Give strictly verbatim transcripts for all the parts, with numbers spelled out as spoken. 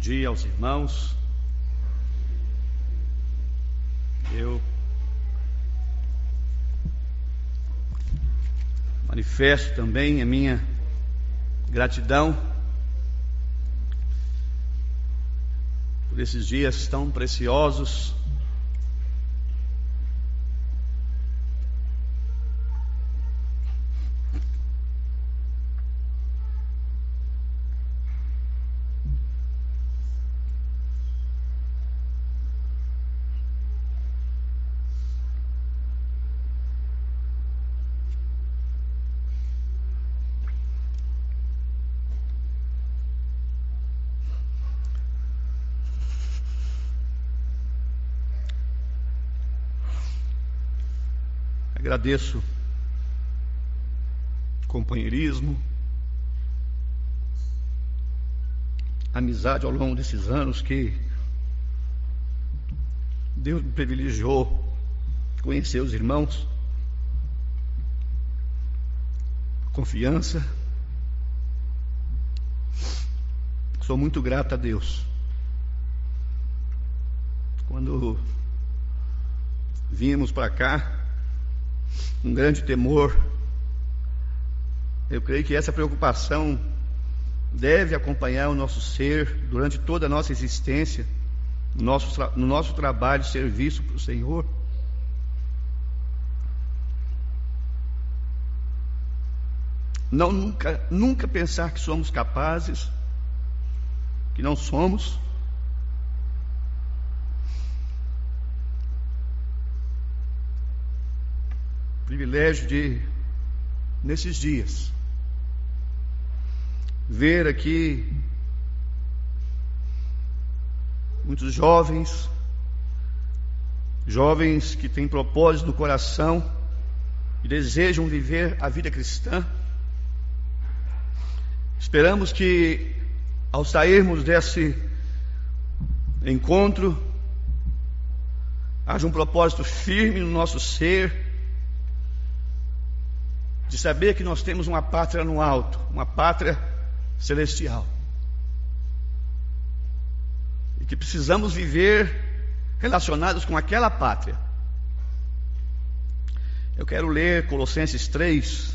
dia aos irmãos. Eu manifesto também a minha gratidão por esses dias tão preciosos. Agradeço o companheirismo, a amizade ao longo desses anos que Deus me privilegiou conhecer os irmãos, confiança. Sou muito grato a Deus. Quando vínhamos para cá, um grande temor. Eu creio que essa preocupação deve acompanhar o nosso ser durante toda a nossa existência, no nosso, no nosso trabalho, serviço para o Senhor. Não nunca, nunca pensar que somos capazes, que não somos. Privilégio de, nesses dias, ver aqui muitos jovens, jovens que têm propósito no coração e desejam viver a vida cristã. Esperamos que, ao sairmos desse encontro, haja um propósito firme no nosso ser, de saber que nós temos uma pátria no alto, uma pátria celestial, e que precisamos viver relacionados com aquela pátria. Eu quero ler Colossenses três.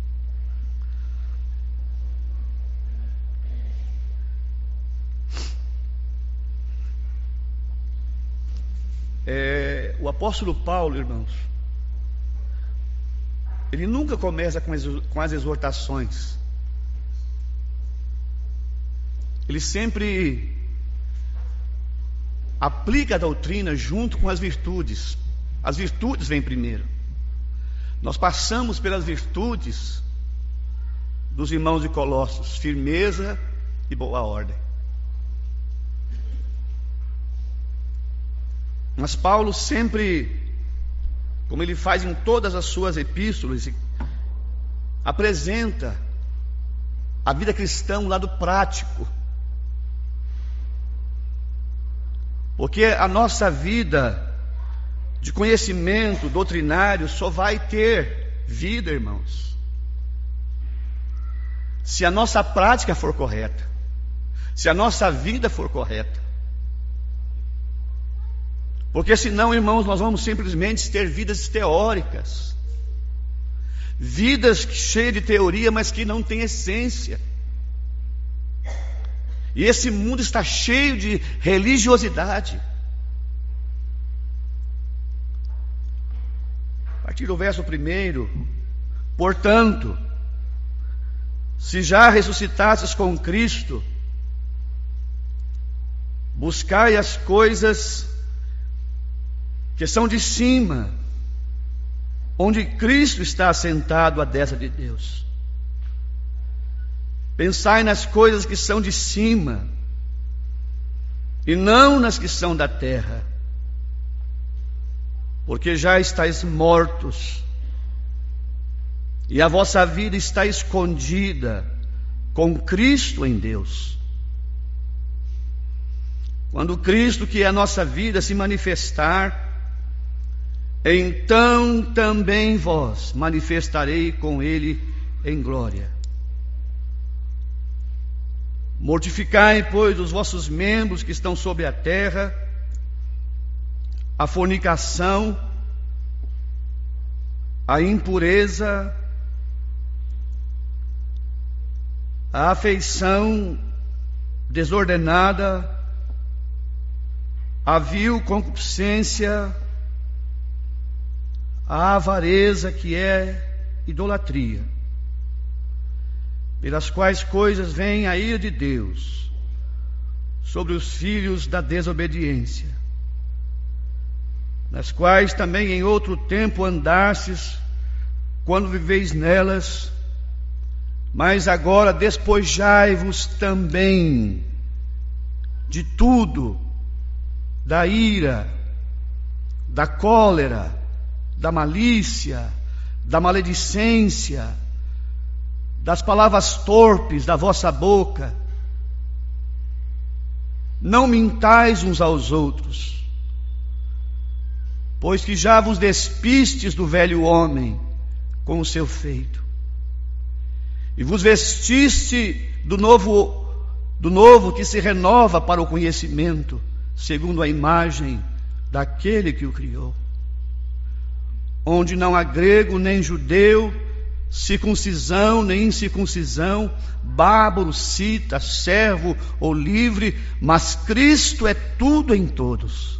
É, o apóstolo Paulo, irmãos, ele nunca começa com as, com as exortações. Ele sempre aplica a doutrina junto com as virtudes. As virtudes vêm primeiro. Nós passamos pelas virtudes dos irmãos de Colossos: firmeza e boa ordem. Mas Paulo sempre, como ele faz em todas as suas epístolas, apresenta a vida cristã, um lado prático. Porque a nossa vida de conhecimento doutrinário só vai ter vida, irmãos, se a nossa prática for correta, se a nossa vida for correta. Porque senão, irmãos, nós vamos simplesmente ter vidas teóricas, vidas cheias de teoria, mas que não têm essência. E esse mundo está cheio de religiosidade. A partir do verso primeiro: portanto, se já ressuscitastes com Cristo, buscai as coisas que são de cima, onde Cristo está assentado à destra de Deus. Pensai nas coisas que são de cima, e não nas que são da terra, porque já estáis mortos, e a vossa vida está escondida com Cristo em Deus. Quando Cristo, que é a nossa vida, se manifestar, então também vós manifestarei com Ele em glória. Mortificai, pois, os vossos membros que estão sobre a terra, a fornicação, a impureza, a afeição desordenada, a vil concupiscência, a avareza, que é idolatria, pelas quais coisas vem a ira de Deus sobre os filhos da desobediência, nas quais também em outro tempo andastes, quando viveis nelas, mas agora despojai-vos também de tudo, da ira, da cólera, da malícia, da maledicência, das palavras torpes da vossa boca. Não mintais uns aos outros, pois que já vos despistes do velho homem com o seu feito, e vos vestiste do novo, do novo que se renova para o conhecimento, segundo a imagem daquele que o criou, onde não há grego nem judeu, circuncisão nem incircuncisão, bárbaro, cita, servo ou livre, mas Cristo é tudo em todos.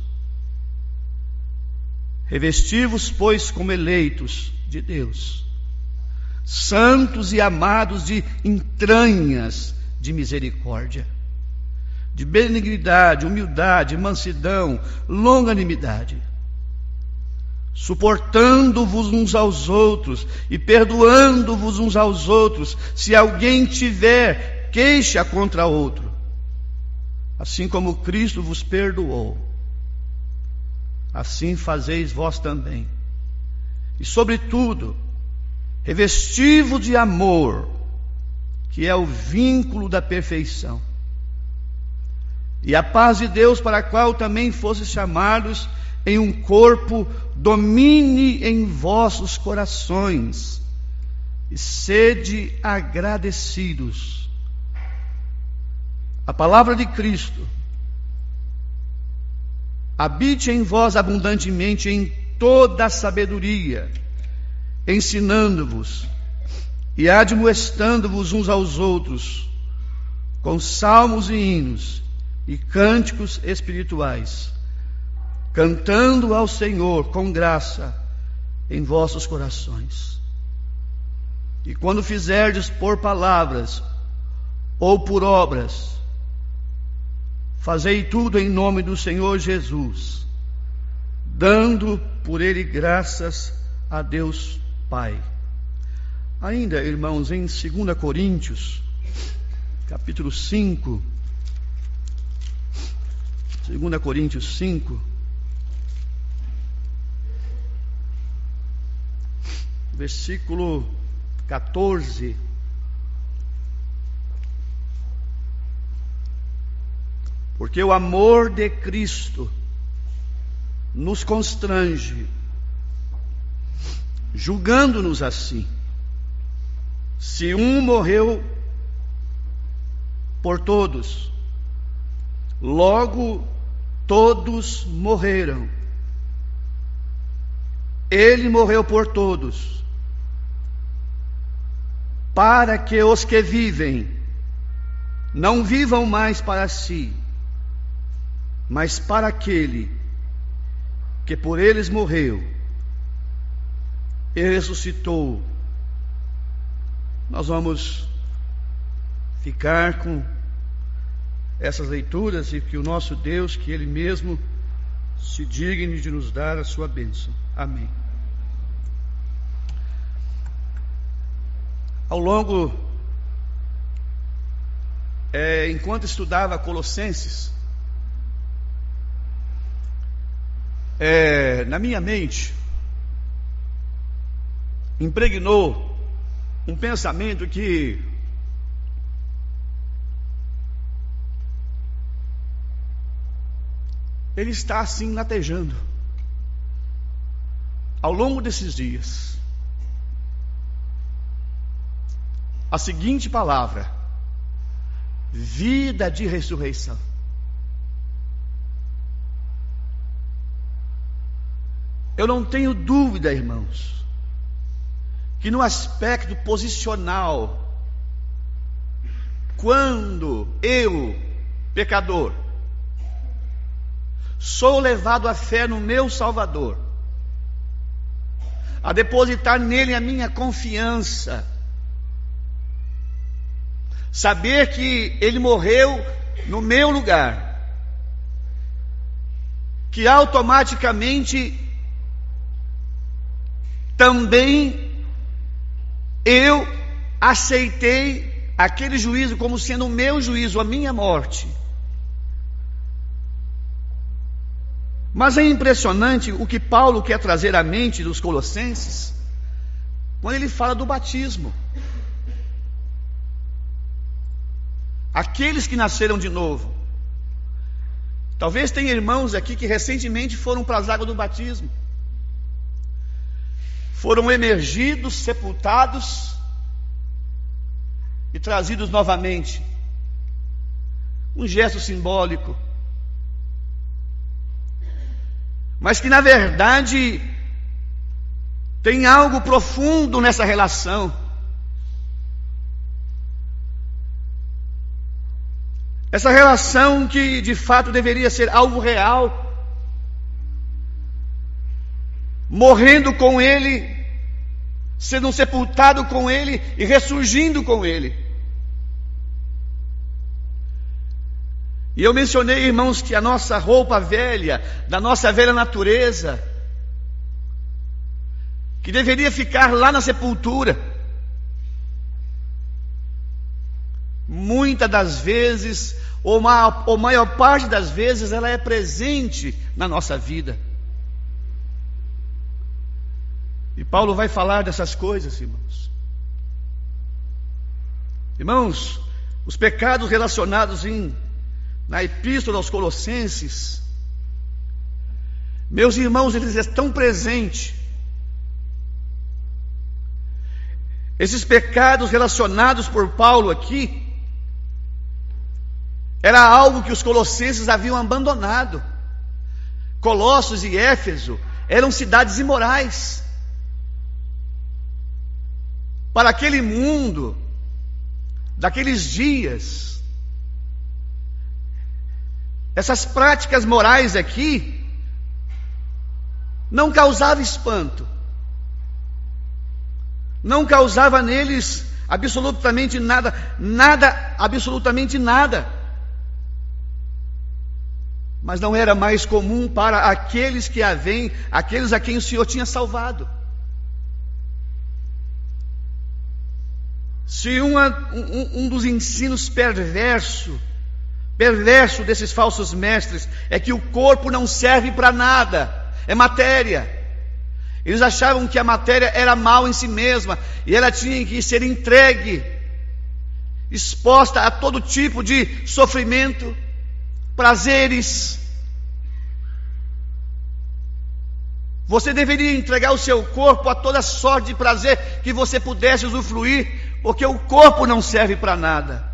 Revesti-vos, pois, como eleitos de Deus, santos e amados de entranhas de misericórdia, de benignidade, humildade, mansidão, longanimidade, suportando-vos uns aos outros e perdoando-vos uns aos outros, se alguém tiver queixa contra outro, assim como Cristo vos perdoou, assim fazeis vós também. E sobretudo, revesti-vos de amor, que é o vínculo da perfeição, e a paz de Deus, para a qual também fostes chamados em um corpo, domine em vossos corações, e sede agradecidos. A palavra de Cristo habite em vós abundantemente em toda a sabedoria, ensinando-vos e admoestando-vos uns aos outros, com salmos e hinos e cânticos espirituais, cantando ao Senhor com graça em vossos corações. E quando fizerdes por palavras ou por obras, fazei tudo em nome do Senhor Jesus, dando por Ele graças a Deus Pai. Ainda, irmãos, em dois Coríntios, capítulo cinco, dois Coríntios cinco, versículo quatorze. Porque o amor de Cristo nos constrange, julgando-nos assim: se um morreu por todos, logo todos morreram. Ele morreu por todos, para que os que vivem não vivam mais para si, mas para aquele que por eles morreu e ressuscitou. Nós vamos ficar com essas leituras e que o nosso Deus, que Ele mesmo se digne de nos dar a sua bênção. Amém. Ao longo, é, enquanto estudava Colossenses, é, na minha mente impregnou um pensamento que ele está assim latejando ao longo desses dias. A seguinte palavra: vida de ressurreição. Eu não tenho dúvida, irmãos, que no aspecto posicional, quando eu, pecador, sou levado à fé no meu Salvador, a depositar nele a minha confiança, saber que ele morreu no meu lugar, que automaticamente também eu aceitei aquele juízo como sendo o meu juízo, a minha morte. Mas é impressionante o que Paulo quer trazer à mente dos colossenses, quando ele fala do batismo. Aqueles que nasceram de novo. Talvez tenha irmãos aqui que recentemente foram para as águas do batismo. Foram emergidos, sepultados e trazidos novamente. Um gesto simbólico. Mas que na verdade tem algo profundo nessa relação. Essa relação que de fato deveria ser algo real. Morrendo com Ele, sendo sepultado com Ele e ressurgindo com Ele. E eu mencionei, irmãos, que a nossa roupa velha, da nossa velha natureza, que deveria ficar lá na sepultura, muitas das vezes, ou a ou maior parte das vezes, ela é presente na nossa vida. E Paulo vai falar dessas coisas, irmãos. Irmãos, os pecados relacionados em, na Epístola aos Colossenses, meus irmãos, eles estão presentes. Esses pecados relacionados por Paulo aqui, era algo que os colossenses haviam abandonado. Colossos e Éfeso eram cidades imorais. Para aquele mundo, daqueles dias, essas práticas morais aqui não causavam espanto, não causava neles absolutamente nada, nada, absolutamente nada. Mas não era mais comum para aqueles que a veem, aqueles a quem o Senhor tinha salvado. Se uma, um, um dos ensinos perverso, perverso desses falsos mestres, é que o corpo não serve para nada, é matéria. Eles achavam que a matéria era mal em si mesma, e ela tinha que ser entregue, exposta a todo tipo de sofrimento, prazeres. Você deveria entregar o seu corpo a toda sorte de prazer que você pudesse usufruir, porque o corpo não serve para nada.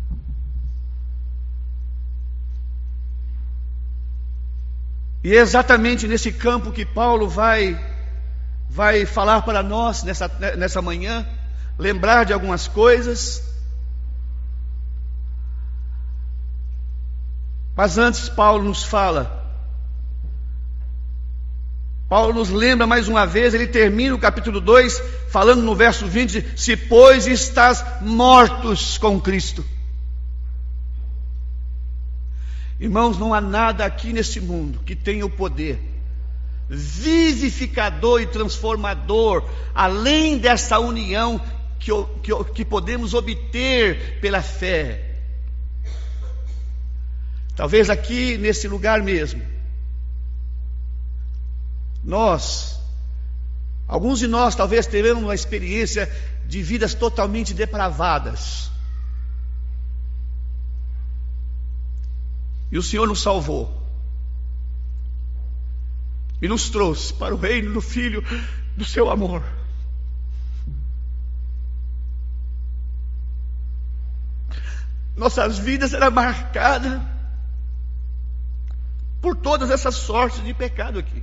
E é exatamente nesse campo que Paulo vai, vai falar para nós nessa, nessa manhã, lembrar de algumas coisas. Mas antes Paulo nos fala, Paulo nos lembra mais uma vez, ele termina o capítulo dois, falando no verso vinte, se pois estás mortos com Cristo. Irmãos, não há nada aqui nesse mundo que tenha o poder vivificador e transformador, além dessa união que, que, que podemos obter pela fé. Talvez aqui nesse lugar mesmo, nós, alguns de nós talvez teremos uma experiência de vidas totalmente depravadas. E o Senhor nos salvou. E nos trouxe para o reino do Filho do seu amor. nossas vidas eram marcadas por todas essas sortes de pecado aqui.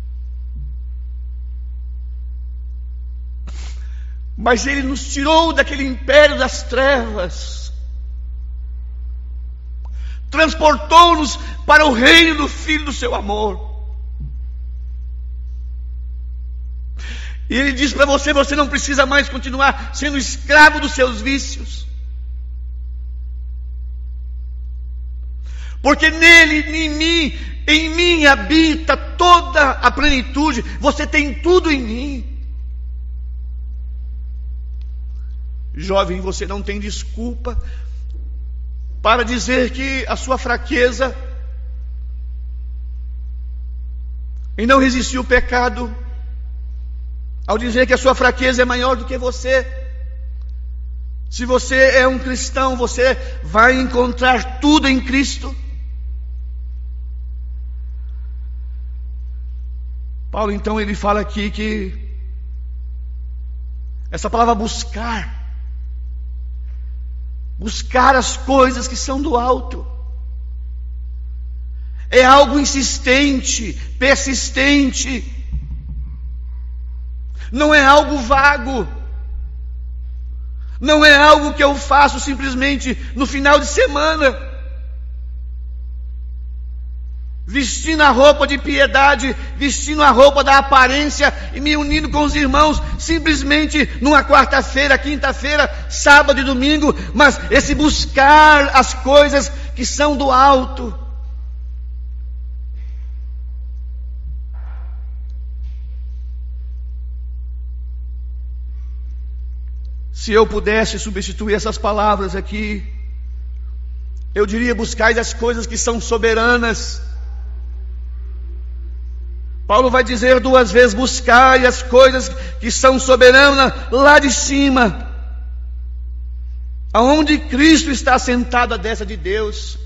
Mas Ele nos tirou daquele império das trevas, transportou-nos para o reino do Filho do seu amor. E Ele diz para você: você não precisa mais continuar sendo escravo dos seus vícios, porque nele, em mim, em mim habita toda a plenitude. Você tem tudo em mim. Jovem, você não tem desculpa para dizer que a sua fraqueza em não resistir ao pecado, ao dizer que a sua fraqueza é maior do que você. Se você é um cristão, você vai encontrar tudo em Cristo. Paulo então ele fala aqui que essa palavra buscar, buscar as coisas que são do alto, é algo insistente, persistente, não é algo vago, não é algo que eu faço simplesmente no final de semana, vestindo a roupa de piedade, vestindo a roupa da aparência e me unindo com os irmãos simplesmente numa quarta-feira, quinta-feira, sábado e domingo. Mas esse buscar as coisas que são do alto, se eu pudesse substituir essas palavras aqui, eu diria: buscai as coisas que são soberanas. Paulo vai dizer duas vezes: buscai as coisas que são soberanas lá de cima, aonde Cristo está sentado à destra de Deus.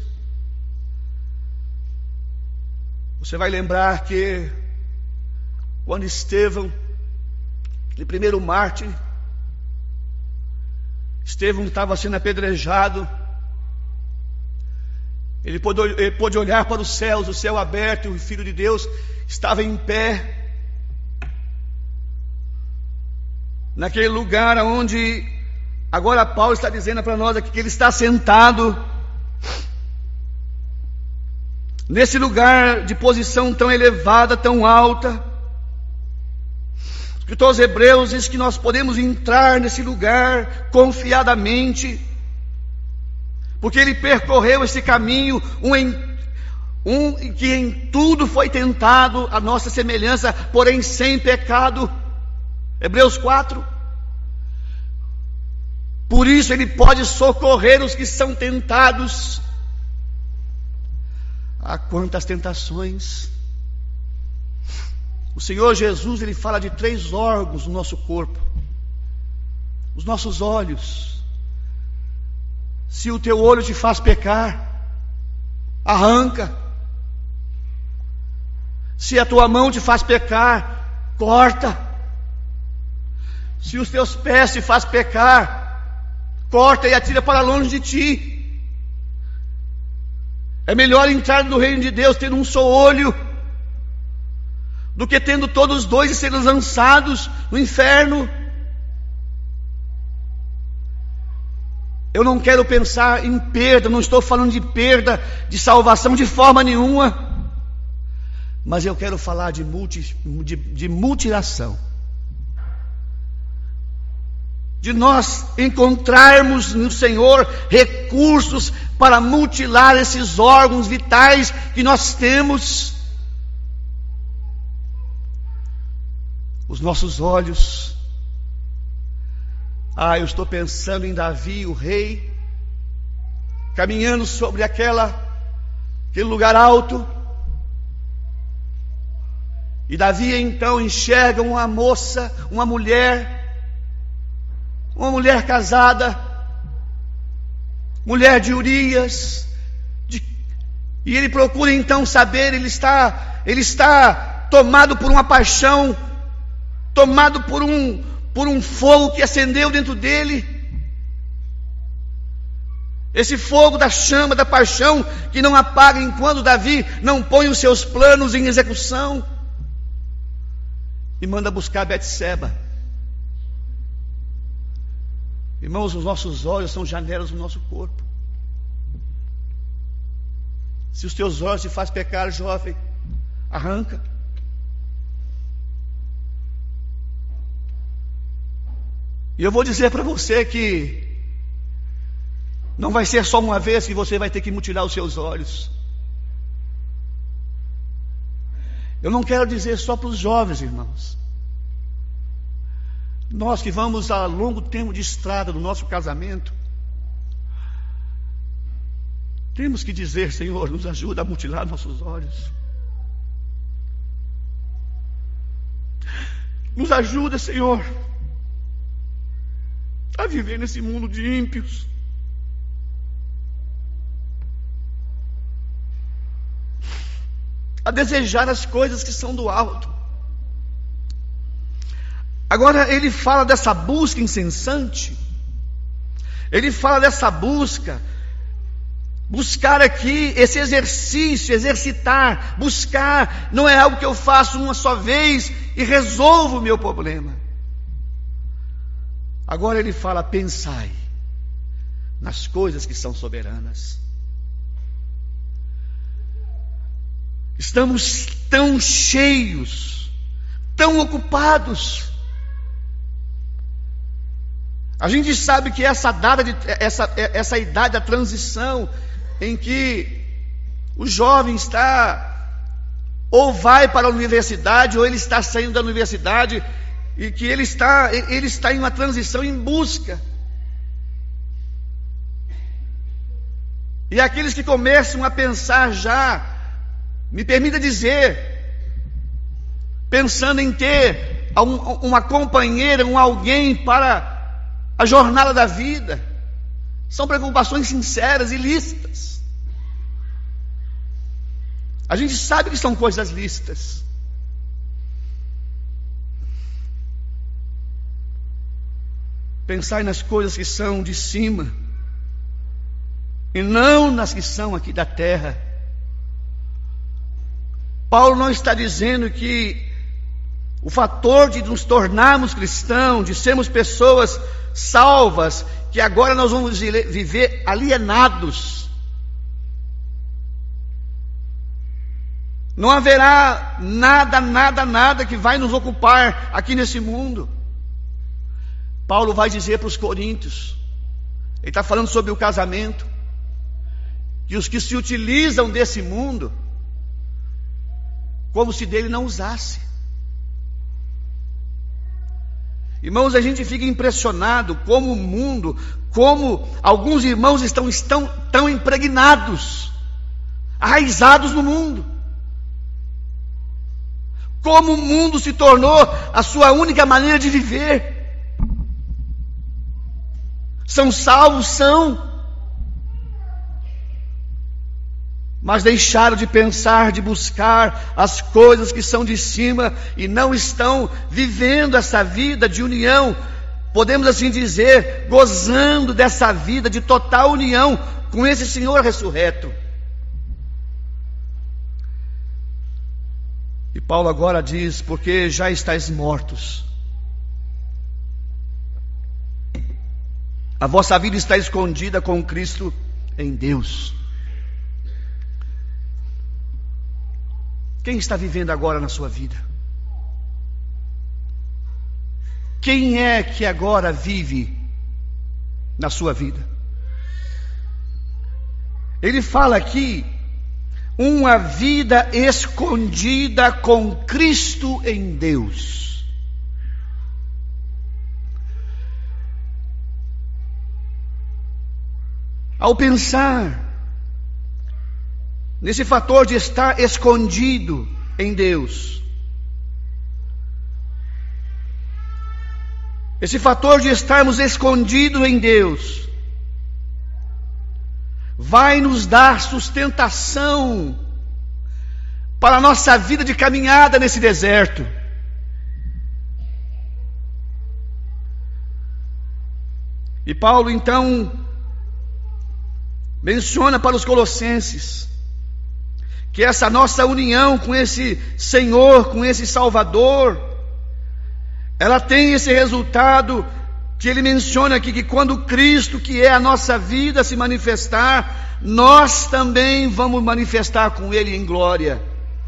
Você vai lembrar que quando Estevão, aquele primeiro mártir, Estevão estava sendo apedrejado, ele pôde, ele pôde olhar para os céus, o céu aberto, e o Filho de Deus estava em pé, naquele lugar onde agora Paulo está dizendo para nós aqui que ele está sentado, nesse lugar de posição tão elevada, tão alta. O escritor aos Hebreus diz que nós podemos entrar nesse lugar confiadamente, porque ele percorreu esse caminho, um em Um que em tudo foi tentado a nossa semelhança, porém sem pecado. Hebreus quatro. Por isso ele pode socorrer os que são tentados. Ah, quantas tentações! O Senhor Jesus, ele fala de três órgãos no nosso corpo: os nossos olhos. Se o teu olho te faz pecar, arranca. Se a tua mão te faz pecar, corta. Se os teus pés te faz pecar, corta e atira para longe de ti. É melhor entrar no reino de Deus tendo um só olho, do que tendo todos os dois e serem lançados no inferno. Eu não quero pensar em perda, não estou falando de perda de salvação de forma nenhuma. Mas eu quero falar de, multi, de, de mutilação. De nós encontrarmos no Senhor recursos para mutilar esses órgãos vitais que nós temos. Os nossos olhos. Ah, eu estou pensando em Davi, o rei, caminhando sobre aquela, aquele lugar alto. E Davi então enxerga uma moça, uma mulher, uma mulher casada, mulher de Urias, de, e ele procura então saber, ele está, ele está tomado por uma paixão, tomado por um, por um fogo que acendeu dentro dele. Esse fogo da chama, da paixão, que não apaga enquanto Davi não põe os seus planos em execução. E manda buscar Betseba. Irmãos, os nossos olhos são janelas do nosso corpo. Se os teus olhos te fazem pecar, jovem, arranca. E eu vou dizer para você que não vai ser só uma vez que você vai ter que mutilar os seus olhos. Eu não quero dizer só para os jovens, irmãos. Nós que vamos a longo tempo de estrada do nosso casamento, temos que dizer: Senhor, nos ajuda a mutilar nossos olhos. Nos ajuda, Senhor, a viver nesse mundo de ímpios. A desejar as coisas que são do alto. Agora ele fala dessa busca incessante. Ele fala dessa busca. Buscar aqui, esse exercício, exercitar, buscar, não é algo que eu faço uma só vez e resolvo o meu problema. Agora ele fala: pensai nas coisas que são soberanas. Estamos tão cheios, tão ocupados. A gente sabe que essa, data de, essa, essa idade da transição, em que o jovem está, ou vai para a universidade, ou ele está saindo da universidade, e que ele está, ele está em uma transição em busca. E aqueles que começam a pensar já, me permita dizer, pensando em ter uma companheira, um alguém para a jornada da vida, são preocupações sinceras e lícitas. A gente sabe que são coisas lícitas. Pensai nas coisas que são de cima, e não nas que são aqui da terra. Paulo não está dizendo que o fator de nos tornarmos cristãos, de sermos pessoas salvas, que agora nós vamos viver alienados. Não haverá nada, nada, nada que vai nos ocupar aqui nesse mundo. Paulo vai dizer para os coríntios, ele está falando sobre o casamento, que os que se utilizam desse mundo, como se dele não usasse. Irmãos, a gente fica impressionado como o mundo, como alguns irmãos estão, estão tão impregnados, arraizados no mundo. Como o mundo se tornou a sua única maneira de viver. São salvos, são. Mas deixaram de pensar, de buscar as coisas que são de cima e não estão vivendo essa vida de união, podemos assim dizer, gozando dessa vida de total união com esse Senhor ressurreto. E Paulo agora diz: porque já estáis mortos, a vossa vida está escondida com Cristo em Deus. Quem está vivendo agora na sua vida? Quem é que agora vive na sua vida? Ele fala aqui, uma vida escondida com Cristo em Deus. Ao pensar nesse fator de estar escondido em Deus, esse fator de estarmos escondidos em Deus, vai nos dar sustentação para a nossa vida de caminhada nesse deserto. E Paulo então menciona para os colossenses que essa nossa união com esse Senhor, com esse Salvador, ela tem esse resultado que ele menciona aqui, que quando Cristo, que é a nossa vida, se manifestar, nós também vamos manifestar com Ele em glória.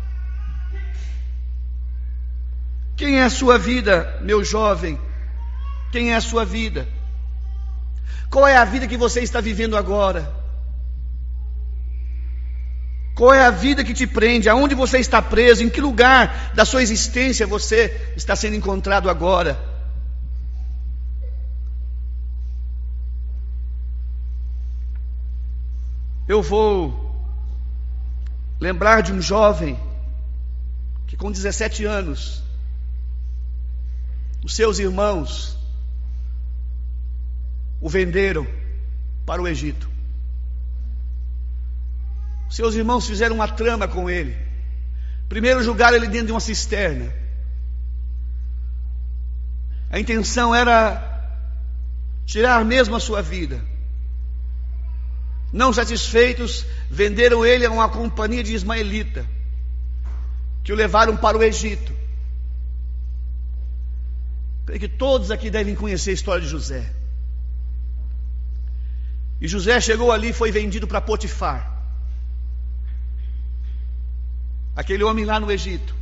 Quem é a sua vida, meu jovem? Quem é a sua vida? Qual é a vida que você está vivendo agora? Qual é a vida que te prende? Aonde você está preso? Em que lugar da sua existência você está sendo encontrado agora? Eu vou lembrar de um jovem que com dezessete anos, os seus irmãos o venderam para o Egito. Seus irmãos fizeram uma trama com ele. Primeiro jogaram ele dentro de uma cisterna. A intenção era tirar mesmo a sua vida. Não satisfeitos, venderam ele a uma companhia de ismaelita, que o levaram para o Egito. Creio que todos aqui devem conhecer a história de José. E José chegou ali e foi vendido para Potifar, aquele homem lá no Egito.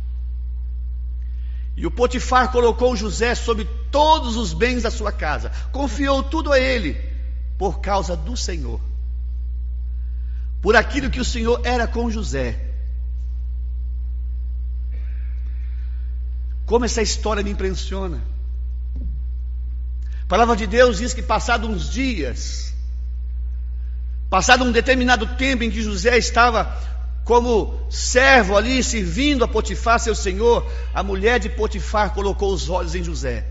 E o Potifar colocou José sobre todos os bens da sua casa, confiou tudo a ele, por causa do Senhor, por aquilo que o Senhor era com José. Como essa história me impressiona. A palavra de Deus diz que passado uns dias, passado um determinado tempo em que José estava como servo ali, servindo a Potifar, seu senhor, a mulher de Potifar colocou os olhos em José.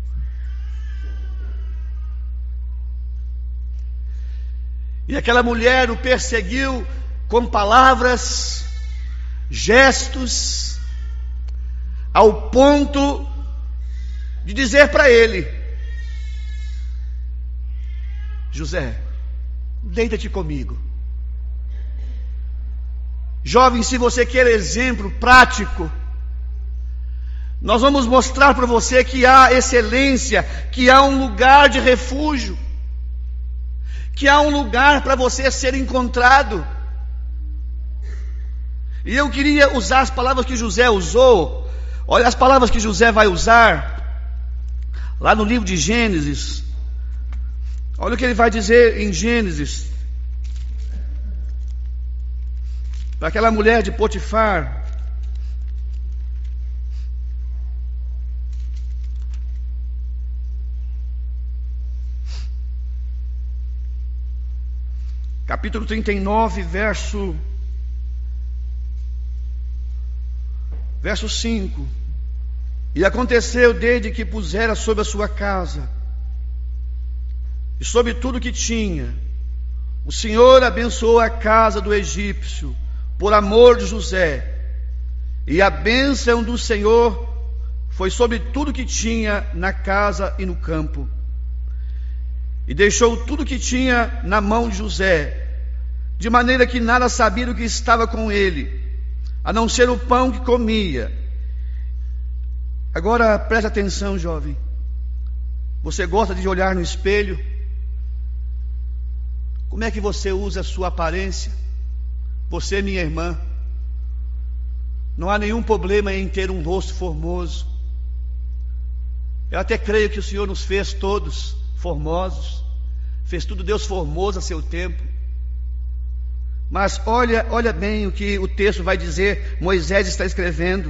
E aquela mulher o perseguiu com palavras, gestos, ao ponto de dizer para ele: José, deita-te comigo. Jovem, se você quer exemplo prático, nós vamos mostrar para você que há excelência, que há um lugar de refúgio, que há um lugar para você ser encontrado. E eu queria usar as palavras que José usou. Olha as palavras que José vai usar lá no livro de Gênesis. Olha o que ele vai dizer em Gênesis para aquela mulher de Potifar. Capítulo trinta e nove, verso verso cinco. E aconteceu, desde que pusera sobre a sua casa e sobre tudo que tinha, o Senhor abençoou a casa do egípcio por amor de José, e a bênção do Senhor foi sobre tudo que tinha na casa e no campo. E deixou tudo que tinha na mão de José, de maneira que nada sabia do que estava com ele, a não ser o pão que comia. Agora preste atenção, jovem. Você gosta de olhar no espelho? Como é que você usa a sua aparência? Você, minha irmã, não há nenhum problema em ter um rosto formoso. Eu até creio que o Senhor nos fez todos formosos, fez tudo Deus formoso a seu tempo. Mas olha, olha bem o que o texto vai dizer, Moisés está escrevendo.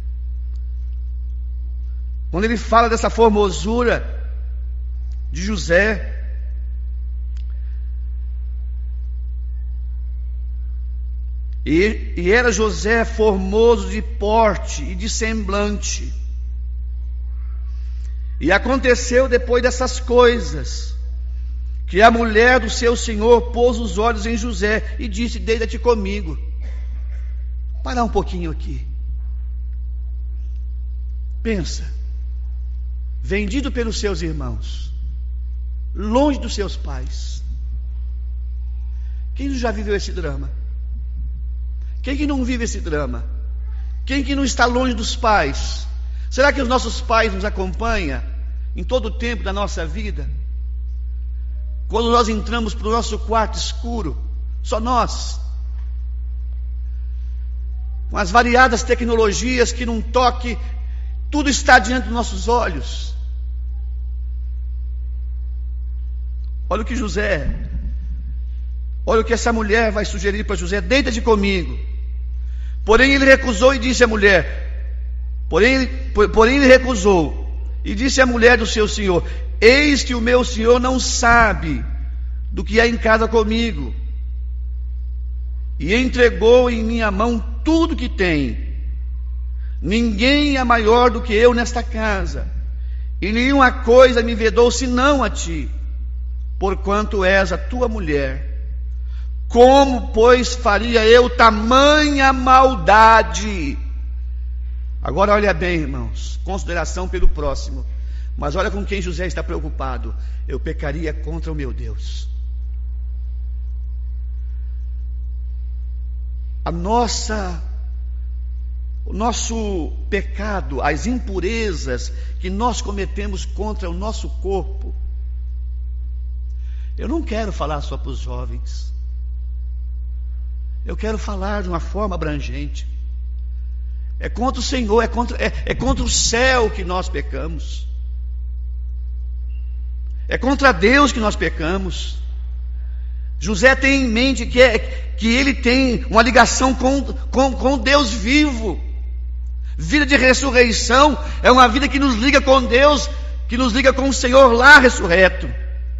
Quando ele fala dessa formosura de José, e, e era José formoso de porte e de semblante. E aconteceu depois dessas coisas, que a mulher do seu senhor pôs os olhos em José e disse: deita-te comigo. Parar um pouquinho aqui. Pensa, vendido pelos seus irmãos, longe dos seus pais, Quem já viveu esse drama? Quem que não vive esse drama? Quem que não está longe dos pais? Será que os nossos pais nos acompanham em todo o tempo da nossa vida? Quando nós entramos para o nosso quarto escuro, só nós, com as variadas tecnologias que num toque, tudo está diante dos nossos olhos. Olha o que José, olha o que essa mulher vai sugerir para José: deita-te comigo. Porém ele recusou e disse à mulher, porém, porém ele recusou e disse à mulher do seu senhor: eis que o meu senhor não sabe do que há em casa comigo, e entregou em minha mão tudo que tem. Ninguém é maior do que eu nesta casa, e nenhuma coisa me vedou senão a ti, porquanto és a tua mulher. Como, pois, faria eu tamanha maldade? Agora olha bem, irmãos, consideração pelo próximo. Mas olha com quem José está preocupado: eu pecaria contra o meu Deus. A nossa, o nosso pecado, as impurezas que nós cometemos contra o nosso corpo. Eu não quero falar só para os jovens. Eu quero falar de uma forma abrangente. É contra o Senhor, é contra, é, é contra o céu que nós pecamos. É contra Deus que nós pecamos. José tem em mente que, é, que ele tem uma ligação com, com, com Deus vivo. Vida de ressurreição é uma vida que nos liga com Deus, que nos liga com o Senhor lá ressurreto.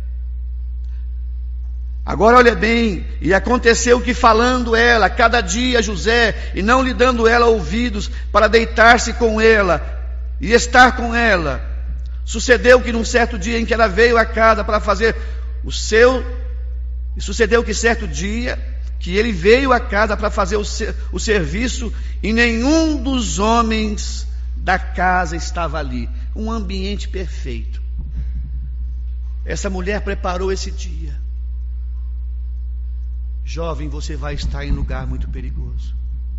Agora olha bem, e aconteceu que falando ela cada dia a José, e não lhe dando ela ouvidos para deitar-se com ela e estar com ela, sucedeu que num certo dia em que ela veio à casa para fazer o seu, e sucedeu que certo dia que ele veio à casa para fazer o, o serviço, e nenhum dos homens da casa estava ali. Um ambiente perfeito. Essa mulher preparou esse dia. Jovem, você vai estar em lugar muito perigoso.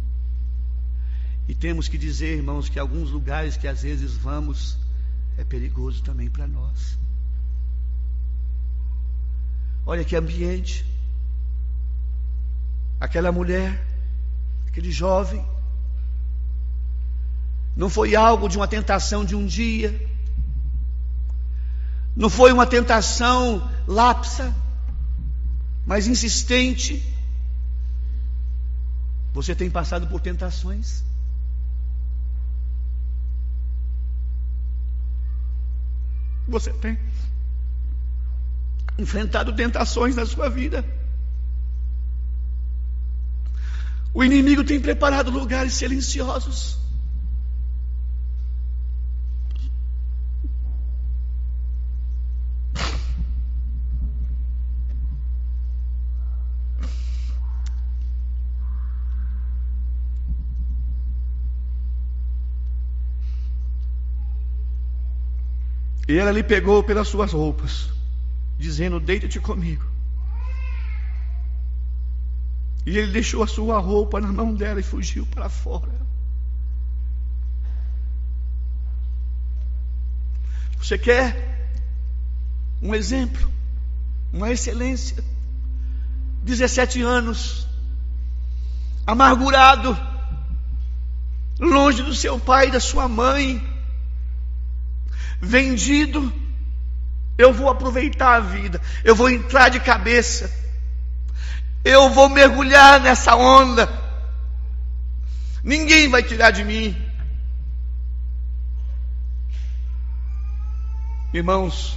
E temos que dizer, irmãos, que alguns lugares que às vezes vamos é perigoso também para nós. Olha que ambiente. Aquela mulher, aquele jovem, não foi algo de uma tentação de um dia, não foi uma tentação lapsa, mas insistente. Você tem passado por tentações? Você tem enfrentado tentações na sua vida? O inimigo tem preparado lugares silenciosos. E ela lhe pegou pelas suas roupas, dizendo: deita-te comigo. E ele deixou a sua roupa na mão dela e fugiu para fora. Você quer um exemplo, uma excelência? dezessete anos, amargurado, longe do seu pai e da sua mãe, vendido. Eu vou aproveitar a vida, eu vou entrar de cabeça, eu vou mergulhar nessa onda, ninguém vai tirar de mim. Irmãos,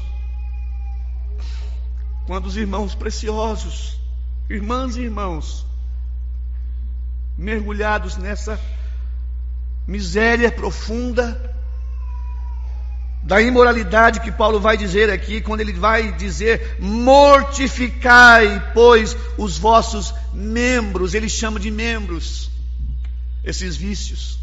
quando os irmãos preciosos, irmãs e irmãos, mergulhados nessa miséria profunda da imoralidade que Paulo vai dizer aqui, quando ele vai dizer: mortificai, pois, os vossos membros. Ele chama de membros esses vícios.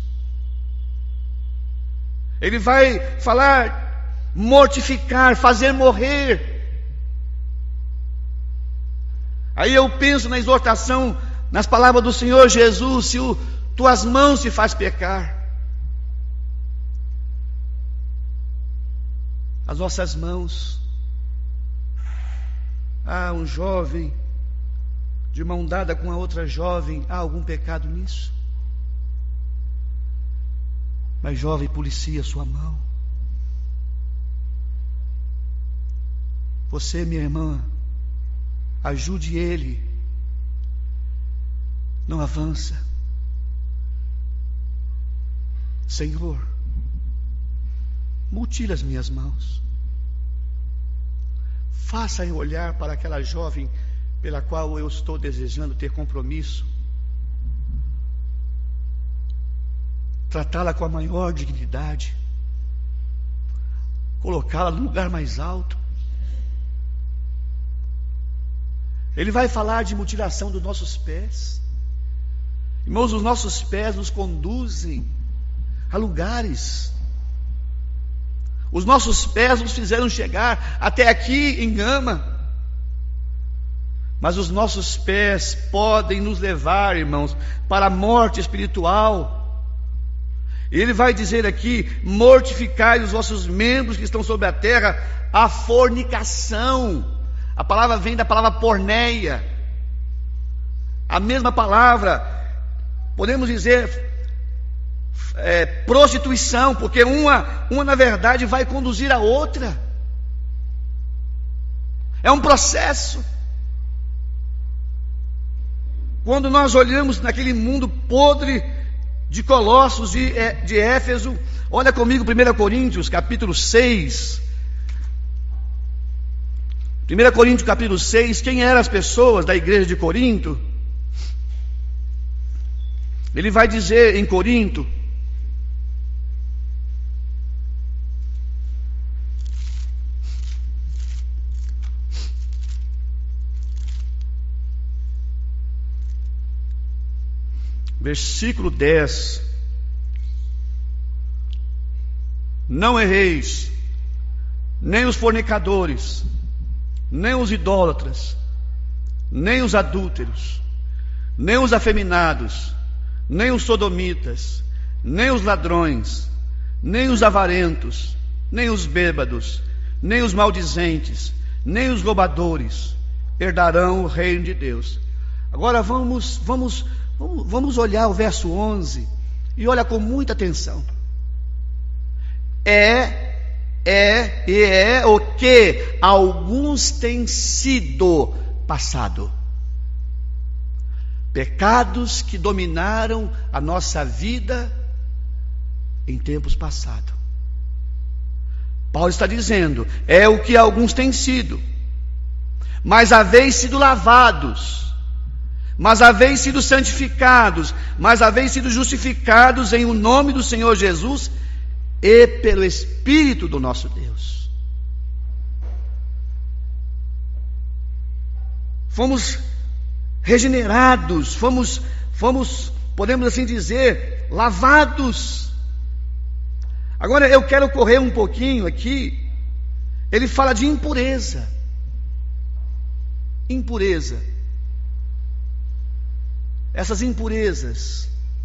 Ele vai falar mortificar, fazer morrer Aí eu penso na exortação, nas palavras do Senhor Jesus: se o, tuas mãos te faz pecar, as nossas mãos. Ah, um jovem de mão dada com a outra jovem, há algum pecado nisso? Mas jovem, policia sua mão. Você, minha irmã, ajude ele. Não avança. Senhor, mutila as minhas mãos. Faça eu olhar para aquela jovem pela qual eu estou desejando ter compromisso, tratá-la com a maior dignidade, colocá-la no lugar mais alto. Ele vai falar de mutilação dos nossos pés. Irmãos, os nossos pés nos conduzem a lugares. Os nossos pés nos fizeram chegar até aqui em Gama. Mas os nossos pés podem nos levar, irmãos, para a morte espiritual. Ele vai dizer aqui: mortificai os vossos membros que estão sobre a terra, a fornicação. A palavra vem da palavra porneia. A mesma palavra, podemos dizer, é, prostituição, porque uma, uma na verdade vai conduzir a outra. É um processo. Quando nós olhamos naquele mundo podre de Colossos, de, de Éfeso, olha comigo primeira Coríntios capítulo seis. primeira Coríntios capítulo seis, quem eram as pessoas da igreja de Corinto? Ele vai dizer em Corinto, versículo dez: não erreis, nem os fornicadores, nem os idólatras, nem os adúlteros, nem os afeminados, nem os sodomitas, nem os ladrões, nem os avarentos, nem os bêbados, nem os maldizentes, nem os roubadores herdarão o reino de Deus. Agora vamos, vamos, vamos, vamos olhar o verso onze e olha com muita atenção. É É e é o que alguns têm sido passado. Pecados que dominaram a nossa vida em tempos passados. Paulo está dizendo: é o que alguns têm sido, mas haveis sido lavados, mas haveis sido santificados, mas haveis sido justificados em o nome do Senhor Jesus e pelo Espírito do nosso Deus. Fomos regenerados, fomos, fomos, podemos assim dizer, lavados. Agora eu quero correr um pouquinho aqui. Ele fala de impureza. Impureza. Essas impurezas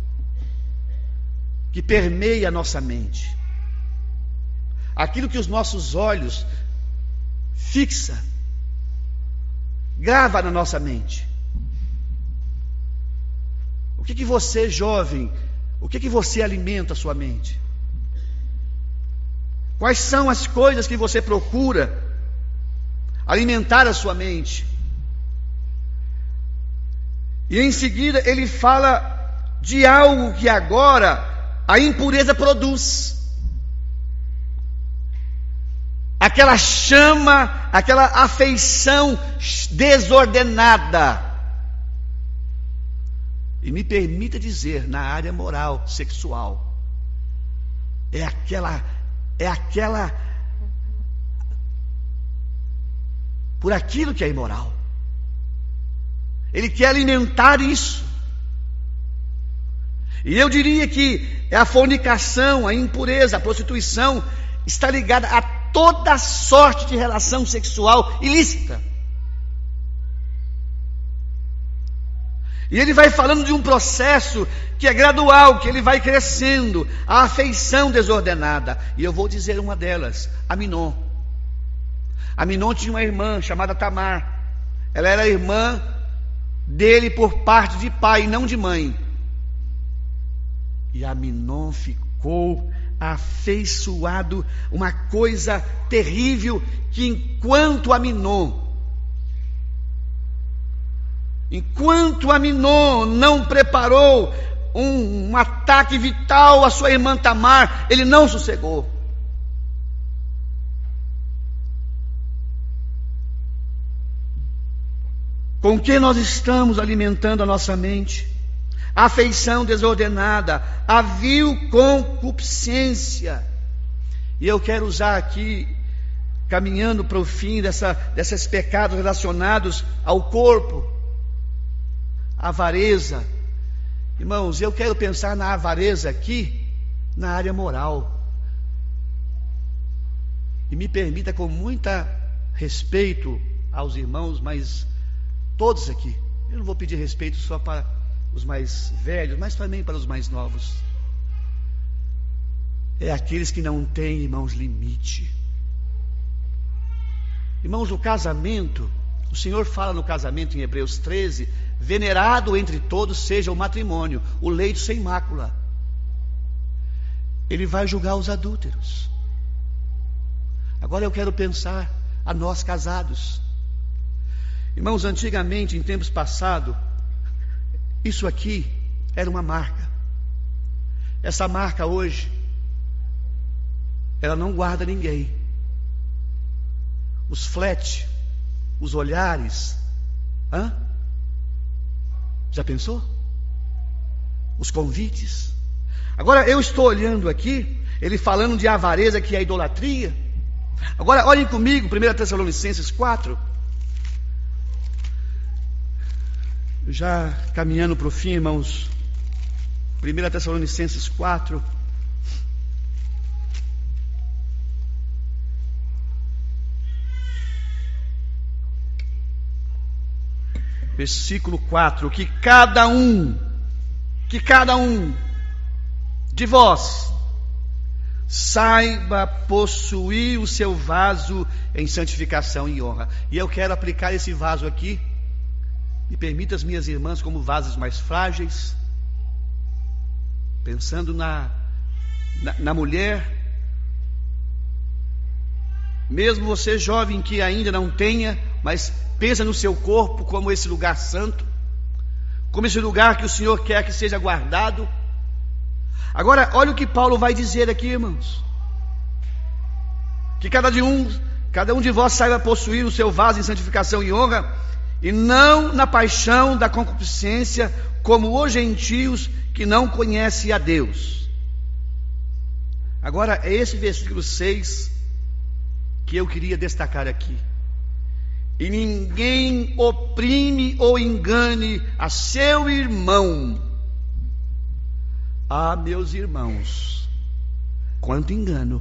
que permeiam a nossa mente. Aquilo que os nossos olhos fixa, grava na nossa mente. O que que você, jovem, o que que você alimenta a sua mente? Quais são as coisas que você procura alimentar a sua mente? E em seguida ele fala de algo que agora a impureza produz. Aquela chama, aquela afeição desordenada. E me permita dizer, na área moral, sexual, é aquela, é aquela, por aquilo que é imoral. Ele quer alimentar isso. E eu diria que a fornicação, a impureza, a prostituição está ligada a toda sorte de relação sexual ilícita. E ele vai falando de um processo que é gradual, que ele vai crescendo, a afeição desordenada. E eu vou dizer uma delas, Aminon. Aminon tinha uma irmã chamada Tamar. Ela era irmã dele por parte de pai e não de mãe. E Aminon ficou afeiçoado, uma coisa terrível, que enquanto Aminon Enquanto Aminon não preparou um, um ataque vital à sua irmã Tamar, ele não sossegou. Com que nós estamos alimentando a nossa mente? Afeição desordenada, a vil concupiscência. E eu quero usar aqui, caminhando para o fim dessa, desses pecados relacionados ao corpo, avareza. Irmãos, eu quero pensar na avareza aqui, na área moral. E me permita, com muita respeito aos irmãos, mas todos aqui, eu não vou pedir respeito só para os mais velhos, mas também para os mais novos. É aqueles que não têm, irmãos, limite. Irmãos, o casamento, o Senhor fala no casamento em Hebreus treze, venerado entre todos seja o matrimônio, o leito sem mácula. Ele vai julgar os adúlteros. Agora eu quero pensar a nós casados. Irmãos, antigamente, em tempos passados, isso aqui era uma marca. Essa marca hoje, ela não guarda ninguém. Os flat, os olhares, hã? Já pensou? Os convites. Agora eu estou olhando aqui, ele falando de avareza, que é a idolatria. Agora olhem comigo, primeira Tessalonicenses quatro. Já caminhando para o fim, irmãos. primeira Tessalonicenses quatro. Versículo quatro, que cada um, que cada um de vós saiba possuir o seu vaso em santificação e honra. E eu quero aplicar esse vaso aqui, me permita as minhas irmãs, como vasos mais frágeis, pensando na, na, na mulher, mesmo você jovem que ainda não tenha, mas pensa no seu corpo como esse lugar santo, como esse lugar que o Senhor quer que seja guardado. Agora, olha o que Paulo vai dizer aqui, irmãos. Que cada, de um, cada um de vós saiba possuir o seu vaso em santificação e honra, e não na paixão da concupiscência, como os gentios que não conhecem a Deus. Agora, é esse versículo seis que eu queria destacar aqui. E ninguém oprime ou engane a seu irmão. Ah, meus irmãos, quanto engano,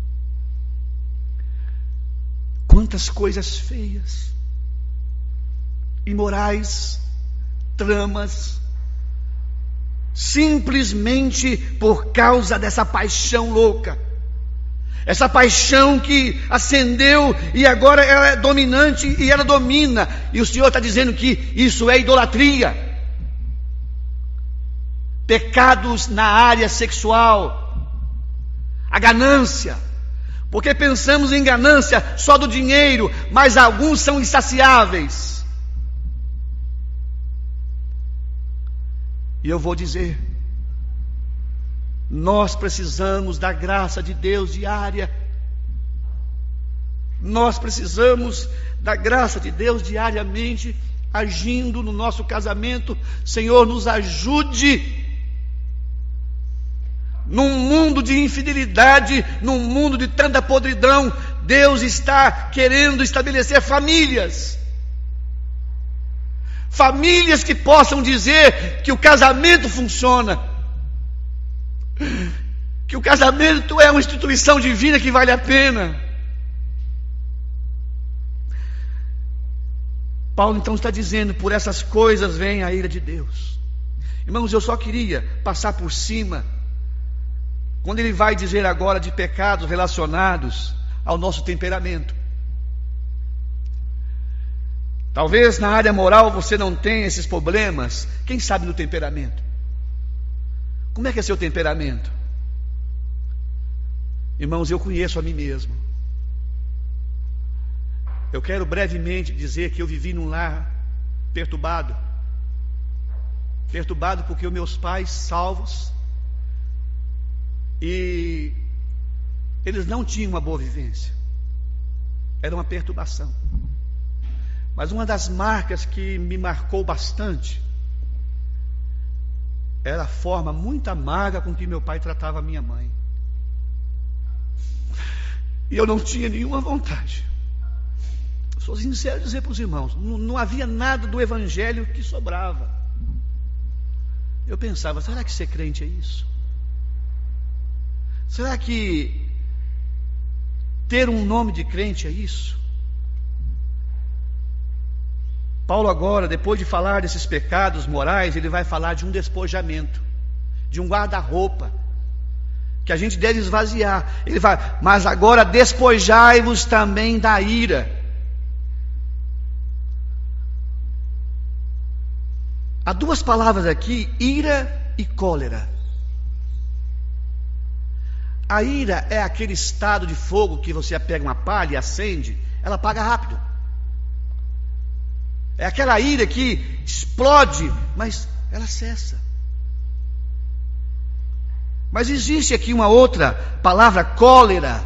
quantas coisas feias, imorais, tramas, simplesmente por causa dessa paixão louca. Essa paixão que acendeu e agora ela é dominante e ela domina. E o Senhor está dizendo que isso é idolatria. Pecados na área sexual. A ganância. Porque pensamos em ganância só do dinheiro, mas alguns são insaciáveis. E eu vou dizer, nós precisamos da graça de Deus diária. Nós precisamos da graça de Deus diariamente, agindo no nosso casamento. Senhor, nos ajude. Num mundo de infidelidade, num mundo de tanta podridão, Deus está querendo estabelecer famílias. Famílias que possam dizer que o casamento funciona. Que o casamento é uma instituição divina que vale a pena. Paulo então está dizendo: por essas coisas vem a ira de Deus. Irmãos, eu só queria passar por cima, quando ele vai dizer agora de pecados relacionados ao nosso temperamento. Talvez na área moral você não tenha esses problemas, quem sabe no temperamento? Como é que é seu temperamento? Irmãos, eu conheço a mim mesmo. Eu quero brevemente dizer que eu vivi num lar perturbado. Perturbado porque os meus pais, salvos, e eles não tinham uma boa vivência. Era uma perturbação. Mas uma das marcas que me marcou bastante era a forma muito amarga com que meu pai tratava a minha mãe. E eu não tinha nenhuma vontade. Sou sincero dizer para os irmãos, não, não havia nada do evangelho que sobrava. Eu pensava, será que ser crente é isso? Será que ter um nome de crente é isso? Paulo agora, depois de falar desses pecados morais, ele vai falar de um despojamento, de um guarda-roupa, que a gente deve esvaziar. Ele vai, mas agora despojai-vos também da ira. Há duas palavras aqui, ira e cólera. A ira é aquele estado de fogo que você pega uma palha e acende, ela apaga rápido. É aquela ira que explode, mas ela cessa. Mas existe aqui uma outra palavra, cólera.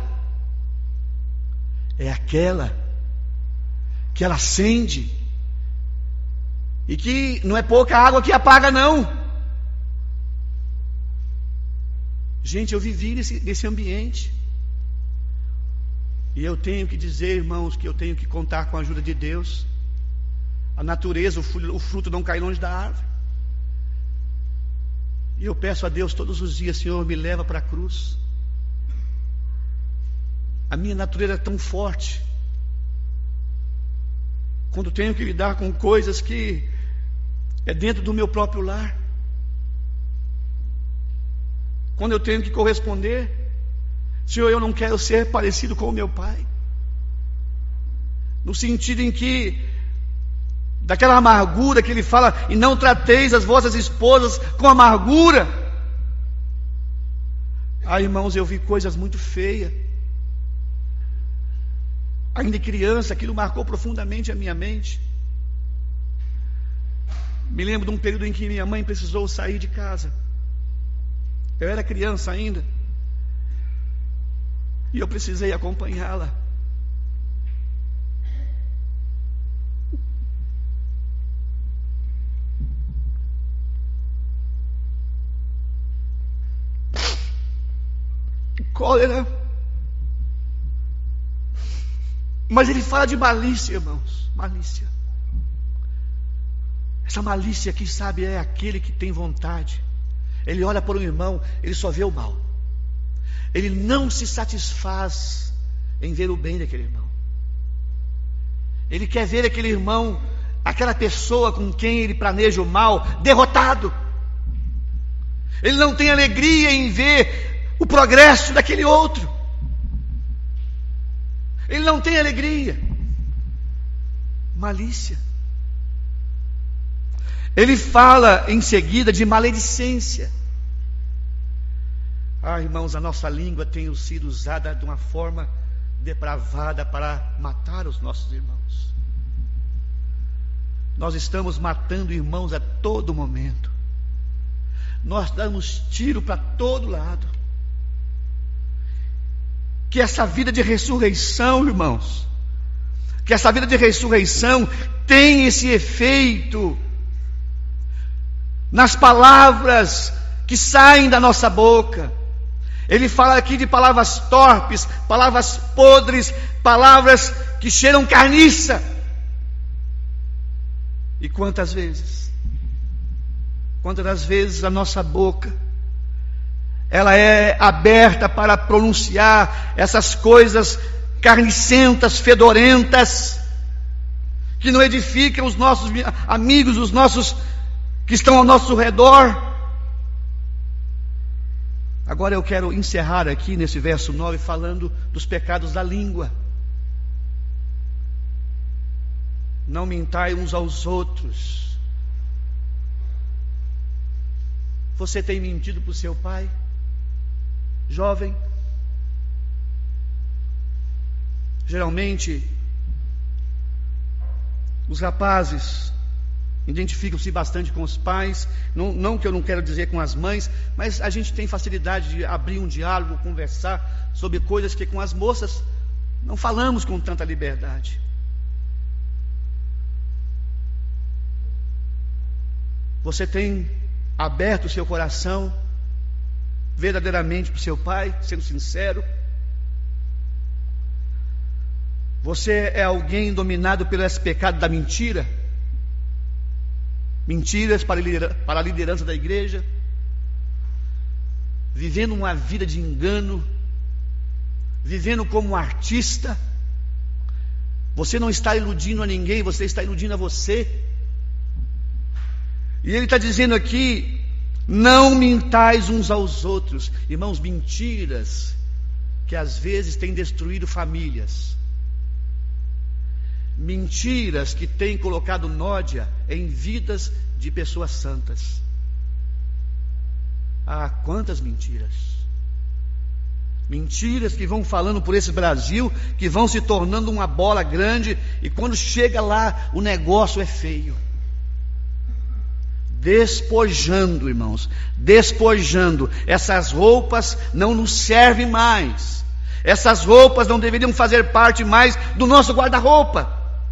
É aquela que ela acende e que não é pouca água que apaga, não. Gente, eu vivi nesse, nesse ambiente. E eu tenho que dizer, irmãos, que eu tenho que contar com a ajuda de Deus. A natureza, o fruto não cai longe da árvore. E eu peço a Deus todos os dias: Senhor, me leva para a cruz. A minha natureza é tão forte. Quando tenho que lidar com coisas que é dentro do meu próprio lar. Quando eu tenho que corresponder, Senhor, eu não quero ser parecido com o meu pai. No sentido em que daquela amargura que ele fala, e não trateis as vossas esposas com amargura. Ah, irmãos, eu vi coisas muito feias. Ainda criança, aquilo marcou profundamente a minha mente. Me lembro de um período em que minha mãe precisou sair de casa. Eu era criança ainda. E eu precisei acompanhá-la. Cólera. Mas ele fala de malícia, irmãos. Malícia. Essa malícia aqui, sabe, é aquele que tem vontade. Ele olha para um irmão, ele só vê o mal. Ele não se satisfaz em ver o bem daquele irmão. Ele quer ver aquele irmão, aquela pessoa com quem ele planeja o mal, derrotado. Ele não tem alegria em ver o progresso daquele outro. Ele não tem alegria. Malícia. Ele fala em seguida de maledicência. Ah, irmãos, a nossa língua tem sido usada de uma forma depravada para matar os nossos irmãos. Nós estamos matando irmãos a todo momento. Nós damos tiro para todo lado. Que essa vida de ressurreição, irmãos, que essa vida de ressurreição tem esse efeito nas palavras que saem da nossa boca. Ele fala aqui de palavras torpes, palavras podres, palavras que cheiram carniça. E quantas vezes, quantas das vezes a nossa boca, ela é aberta para pronunciar essas coisas carnicentas, fedorentas, que não edificam os nossos amigos, os nossos que estão ao nosso redor. Agora eu quero encerrar aqui nesse verso nove falando dos pecados da língua. Não mintai uns aos outros. Você tem mentido para o seu pai? Jovem? Geralmente, os rapazes identificam-se bastante com os pais, não, não que eu não quero dizer com as mães, mas a gente tem facilidade de abrir um diálogo, conversar sobre coisas que com as moças não falamos com tanta liberdade. Você tem aberto o seu coração verdadeiramente para o seu pai, sendo sincero? Você é alguém dominado pelo esse pecado da mentira? Mentiras para a liderança da igreja? Vivendo uma vida de engano? Vivendo como um artista? Você não está iludindo a ninguém, você está iludindo a você. E ele está dizendo aqui: não mintais uns aos outros. Irmãos, mentiras que às vezes têm destruído famílias. Mentiras que têm colocado nódia em vidas de pessoas santas. Ah, quantas mentiras! Mentiras que vão falando por esse Brasil, que vão se tornando uma bola grande, e quando chega lá, o negócio é feio. Despojando, irmãos, despojando. Essas roupas não nos servem mais. Essas roupas não deveriam fazer parte mais do nosso guarda-roupa.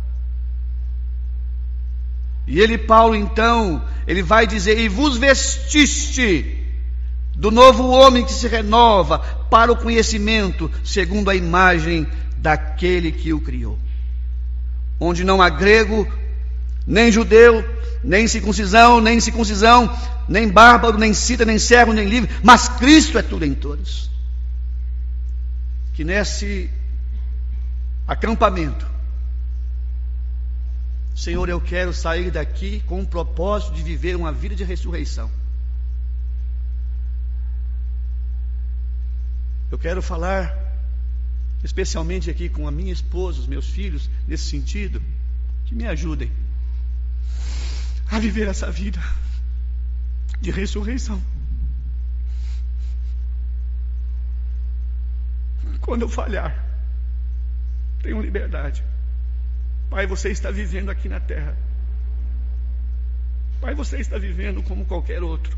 E ele, Paulo, então, ele vai dizer: e vos vestiste do novo homem que se renova para o conhecimento, segundo a imagem daquele que o criou. Onde não há grego, nem judeu, nem circuncisão, nem circuncisão, nem bárbaro, nem cita, nem servo, nem livre, mas Cristo é tudo em todos. Que nesse acampamento, Senhor, eu quero sair daqui com o propósito de viver uma vida de ressurreição. Eu quero falar especialmente aqui com a minha esposa, os meus filhos, nesse sentido, que me ajudem a viver essa vida de ressurreição. Quando eu falhar, tenham liberdade. Pai, você está vivendo aqui na terra. Pai, você está vivendo como qualquer outro.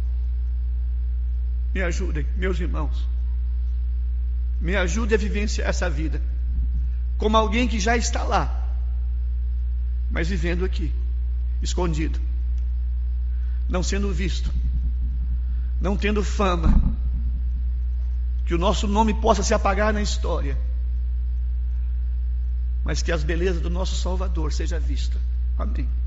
Me ajudem, meus irmãos. Me ajude a vivenciar essa vida como alguém que já está lá, mas vivendo aqui, escondido, não sendo visto, não tendo fama, que o nosso nome possa se apagar na história, mas que as belezas do nosso Salvador seja vista. Amém.